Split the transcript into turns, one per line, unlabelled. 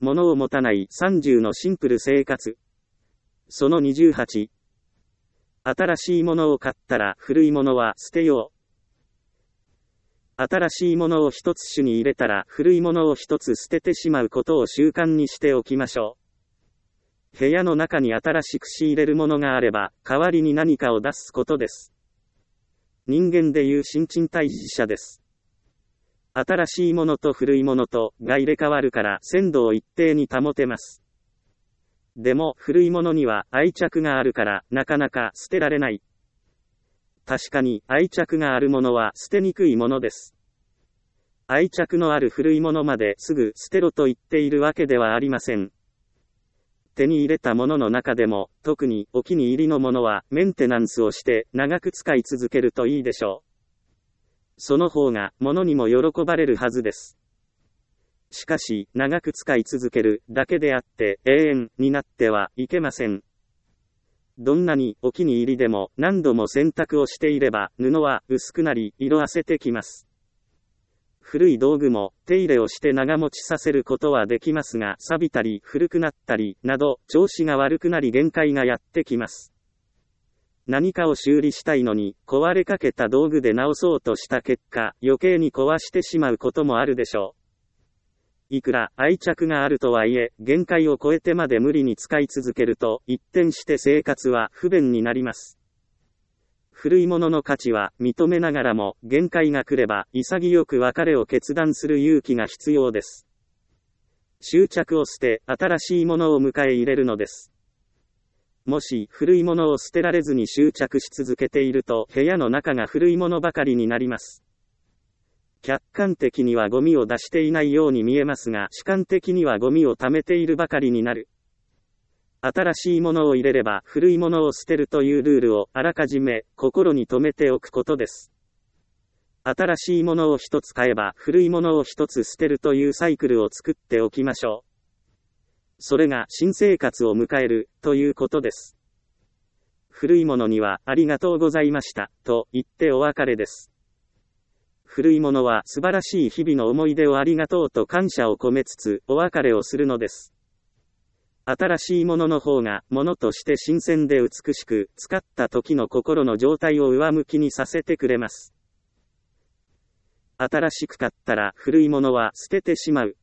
物を持たない30のシンプル生活。その28。新しいものを買ったら古いものは捨てよう。新しいものを一つ手に入れたら古いものを一つ捨ててしまうことを習慣にしておきましょう。部屋の中に新しく仕入れるものがあれば、代わりに何かを出すことです。人間でいう新陳代謝です。新しいものと古いものとが入れ替わるから鮮度を一定に保てます。でも古いものには愛着があるからなかなか捨てられない。確かに愛着があるものは捨てにくいものです。愛着のある古いものまですぐ捨てろと言っているわけではありません。手に入れたものの中でも特にお気に入りのものはメンテナンスをして長く使い続けるといいでしょう。その方が物にも喜ばれるはずです。しかし、長く使い続けるだけであって、永遠になってはいけません。どんなにお気に入りでも何度も洗濯をしていれば、布は薄くなり、色あせてきます。古い道具も手入れをして長持ちさせることはできますが、錆びたり古くなったりなど、調子が悪くなり限界がやってきます。何かを修理したいのに、壊れかけた道具で直そうとした結果、余計に壊してしまうこともあるでしょう。いくら愛着があるとはいえ、限界を超えてまで無理に使い続けると、一転して生活は不便になります。古いものの価値は認めながらも、限界が来れば、潔く別れを決断する勇気が必要です。執着を捨て、新しいものを迎え入れるのです。もし、古いものを捨てられずに執着し続けていると、部屋の中が古いものばかりになります。客観的にはゴミを出していないように見えますが、主観的にはゴミを溜めているばかりになる。新しいものを入れれば古いものを捨てるというルールをあらかじめ心に留めておくことです。新しいものを一つ買えば古いものを一つ捨てるというサイクルを作っておきましょう。それが新生活を迎えるということです。古いものにはありがとうございましたと言ってお別れです。古いものは素晴らしい日々の思い出をありがとうと感謝を込めつつお別れをするのです。新しいものの方が物として新鮮で美しく、使った時の心の状態を上向きにさせてくれます。新しく買ったら古いものは捨ててしまう。